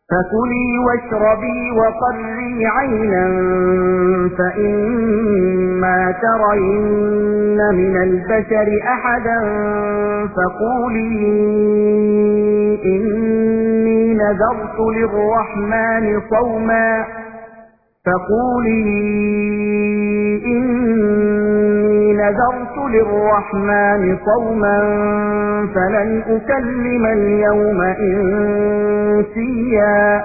فكلي واشربي وقري عينا فإما ترين من البشر أحدا فقولي إني نذرت للرحمن صوما فلن أكلم اليوم إنسيا